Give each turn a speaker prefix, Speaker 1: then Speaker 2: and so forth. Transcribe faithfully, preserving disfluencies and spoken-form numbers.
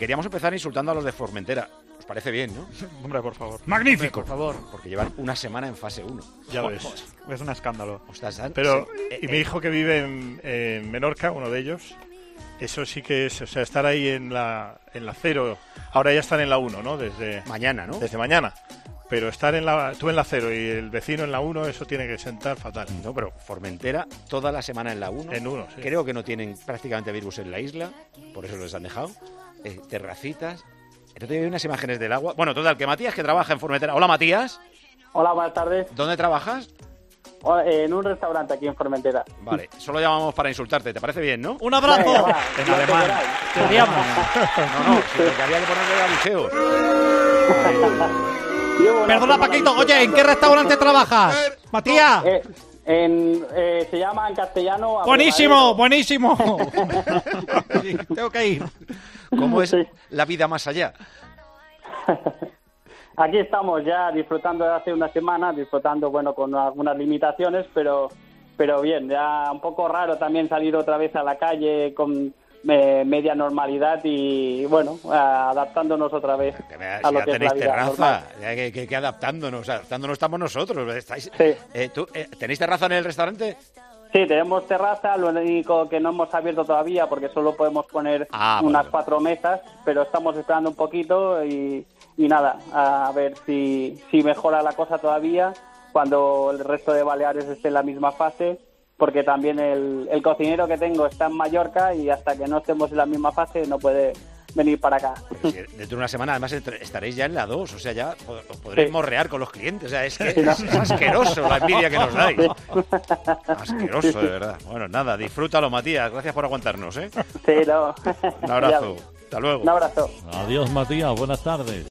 Speaker 1: Queríamos empezar insultando a los de Formentera. ¿Os parece bien, no?
Speaker 2: Hombre, por favor.
Speaker 3: ¡Magnífico!
Speaker 2: Hombre, por favor.
Speaker 1: Porque llevan una semana en fase uno.
Speaker 2: Ya ves. Es un escándalo.
Speaker 1: Ostras, Dan,
Speaker 2: Pero,
Speaker 1: sí,
Speaker 2: y
Speaker 1: eh,
Speaker 2: mi
Speaker 1: eh,
Speaker 2: hijo que vive en, en Menorca, uno de ellos, eso sí que es, o sea, estar ahí en la, en la cero. Ahora ya están en la uno, ¿no? Desde
Speaker 1: mañana, ¿no?
Speaker 2: Desde mañana. Pero estar en la, tú en la cero y el vecino en la uno, eso tiene que sentar fatal.
Speaker 1: No, pero Formentera toda la semana en la uno.
Speaker 2: En uno, sí.
Speaker 1: Creo que no tienen prácticamente virus en la isla, por eso los han dejado. Eh, terracitas. El otro día vi unas imágenes del agua. Bueno, total, que Matías, que trabaja en Formentera. Hola, Matías.
Speaker 4: Hola, buenas tardes.
Speaker 1: ¿Dónde trabajas?
Speaker 4: Hola, eh, en un restaurante aquí en Formentera.
Speaker 1: Vale, solo llamamos para insultarte. ¿Te parece bien, no?
Speaker 3: ¡Un abrazo!
Speaker 4: Venga, va,
Speaker 2: En
Speaker 4: lo que
Speaker 2: alemán.
Speaker 4: queráis.
Speaker 3: ¡Te odiamos!
Speaker 1: No, no, sí, porque había que ponerle abucheos.
Speaker 4: Llevo una
Speaker 3: Perdona,
Speaker 4: semana
Speaker 3: Paquito. Oye, ¿en
Speaker 4: disfrutando.
Speaker 3: qué restaurante trabajas? Matías.
Speaker 4: Eh, en, eh, se llama en castellano...
Speaker 3: Buenísimo,
Speaker 4: Abrevadero.
Speaker 3: buenísimo. Sí, tengo que ir.
Speaker 1: ¿Cómo es
Speaker 4: Sí.
Speaker 1: la vida más allá?
Speaker 4: Aquí estamos ya disfrutando de hace una semana, disfrutando, bueno, con algunas limitaciones, pero pero bien, ya un poco raro también salir otra vez a la calle con eh, media normalidad y, bueno, eh, adaptándonos otra vez
Speaker 1: Que me-
Speaker 4: a
Speaker 1: si
Speaker 4: lo
Speaker 1: ya
Speaker 4: que es
Speaker 1: tenéis
Speaker 4: la vida
Speaker 1: terraza,
Speaker 4: normal.
Speaker 1: ya que, que- que adaptándonos, adaptándonos estamos nosotros. ¿Estáis,
Speaker 4: Sí.
Speaker 1: eh, tú, eh, ¿Tenéis terraza en el restaurante?
Speaker 4: Sí, tenemos terraza, lo único que no hemos abierto todavía porque solo podemos poner
Speaker 1: Ah,
Speaker 4: unas
Speaker 1: vale.
Speaker 4: cuatro mesas, pero estamos esperando un poquito y, y nada, a ver si, si mejora la cosa todavía cuando el resto de Baleares esté en la misma fase, porque también el, el cocinero que tengo está en Mallorca y hasta que no estemos en la misma fase no puede venir para acá.
Speaker 1: Pero si dentro de una semana, además, entre- estaréis ya en la dos. O sea, ya pod- os podréis
Speaker 4: Sí.
Speaker 1: morrear con los clientes. O sea, es que
Speaker 4: Sí, ¿no?
Speaker 1: es, es asqueroso la envidia que nos dais. Asqueroso, de verdad. Bueno, nada, disfrútalo, Matías. Gracias por aguantarnos, ¿eh?
Speaker 4: Sí, no.
Speaker 1: Un abrazo.
Speaker 4: Ya.
Speaker 1: Hasta luego.
Speaker 4: Un abrazo.
Speaker 5: Adiós, Matías. Buenas tardes.